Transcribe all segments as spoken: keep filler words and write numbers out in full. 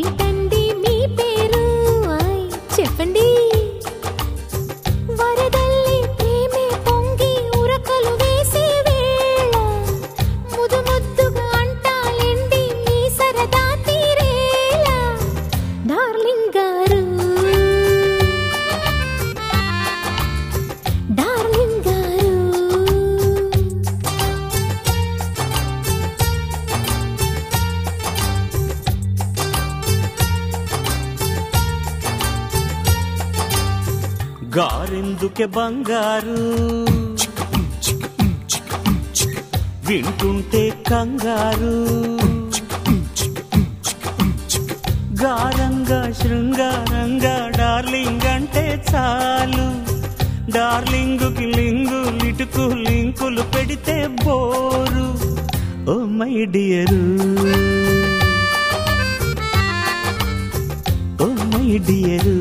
ఏమిటండి మీ పేరు చెప్పండి వరదల్లి ప్రేమే పొంగి ఉరకలు వేసే వేళ ముదు ముద్దుగా అంటాలండి మీ సరదా తీరేలా డార్లింగ్ గారు డార్లింగ్ గారు గారెందుకే బంగారు వింటుంటే కంగారు గారంగా శృంగారంగా డార్లింగ్ అంటే చాలు డార్లింగుకి లింగు లిటుకు లింకులు పెడితే bore oh my dear oh my dear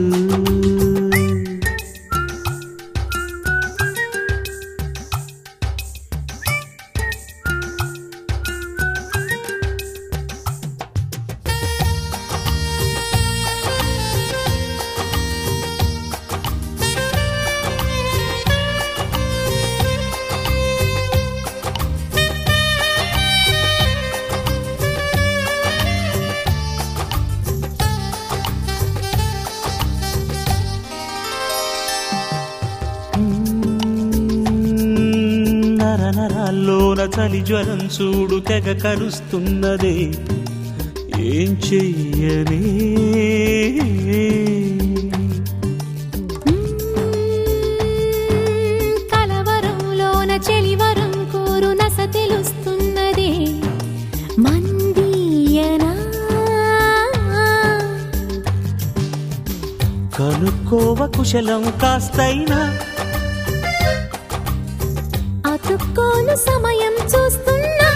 నరాల్లోన చలి జ్వరం చూడు తెగ కరుస్తున్నదే ఏం చెయ్యనే కలవరంలోన చెలివరం కోరు నస తెలుస్తున్నదే మందియనా కనుక్కోవ కుశలం కాస్తైనా అతుక్కోను సమయం చూస్తున్నా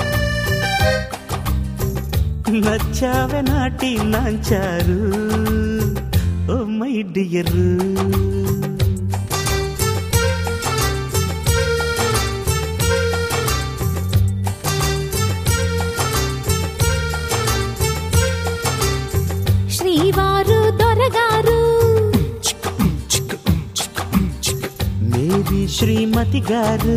నచ్చావే నాటి నాంచారు ఓ మై డియర్ శ్రీవారు దొరగారు మేరీ శ్రీమతి గారు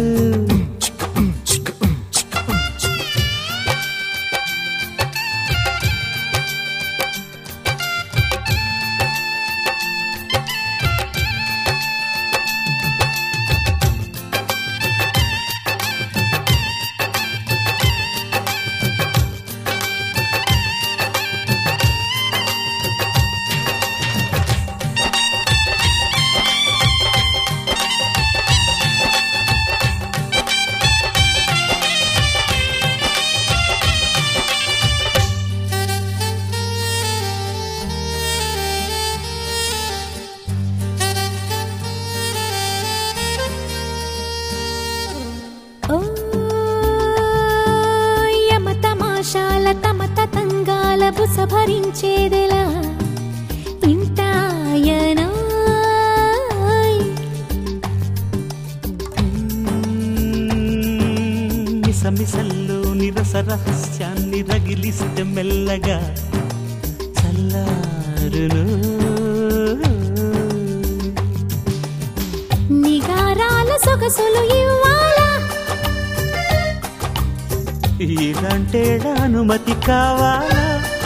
ఓ యమ తమాషాల తమ తతంగాల బుస భరించేదెలా ఇంటాయనా మిసమిసల్లో నిరస రహస్యాన్ని రగిలిస్తే మెల్లగా చల్లారును నిగారాల సొగసులు ఇవ్వాలా ఇలాంటే అనుమతి కావాలా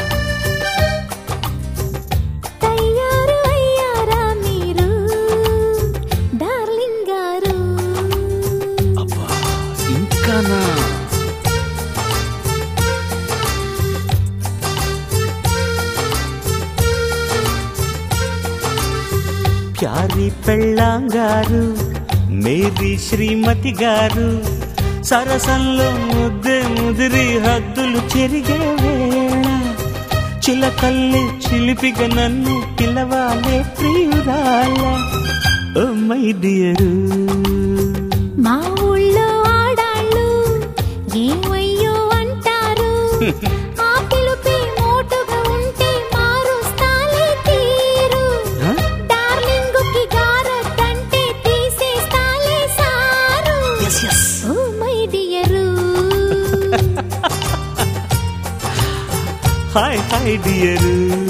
తయారు అయ్యారా మీరు డార్లింగ్ గారు అబ్బా ఇంకానా ప్యారి పెళ్ళాంగారు మేరీ శ్రీమతి గారు సరసంలో ముద్దే ముదిరి హద్దులు చెరిగే వేళ చిలకల్లి చిలిపిగా నన్ను పిలవాలే ప్రియురాల ఓ మై డియరు మా ఊళ్ళో ఆడాళ్ళు ఏమయ్యో అంటారు ఆ పిలుపే మోటుగా ఉంటే మారుస్తాలే తీరు డార్లింగుకి గారటంటే తీసేస్తాలే sir oh my dear hi hi hi dear